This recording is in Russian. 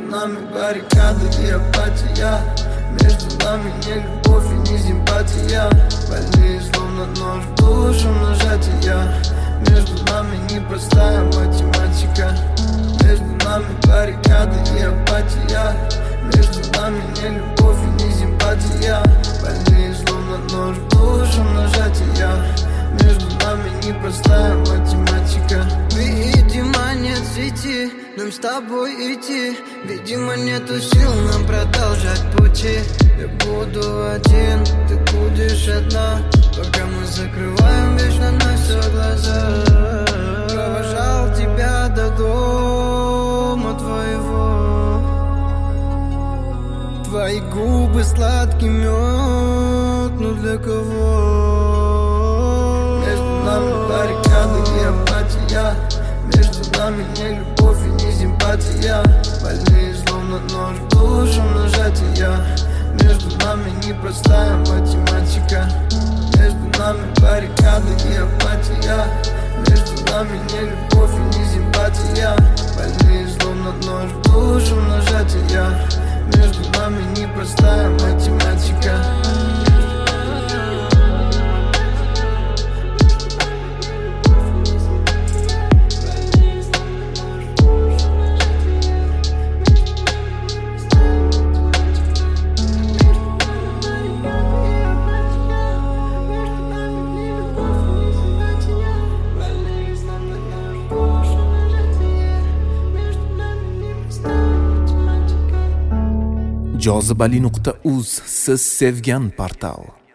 нами баррикады и апатия. Между нами не любовь и не симпатия. Больные словно нож в душу нажатия. Между нами непростая математика. Между нами баррикады и апатия. Между нами не любовь и не симпатия. Больные словно нож в душу нажатия. Между нами непростая математика. Видимо, нет сети, нам с тобой идти. Видимо, нету сил нам продолжать пути. Я буду один, ты будешь одна, пока мы закрываем вечно на все глаза. Провожал тебя до дома твоего. Твои губы сладкий мед, но для кого? Между нами баррикады и апатия. Между нами не любовь и не симпатия. Больные словно нож в душу нажатия. Между нами непростая математика. Между нами баррикады и апатия. Между нами не любовь и не симпатия. Больные словно нож в душу нажатия. Между нами непростая математика. jozibali.uz siz sevgan portal.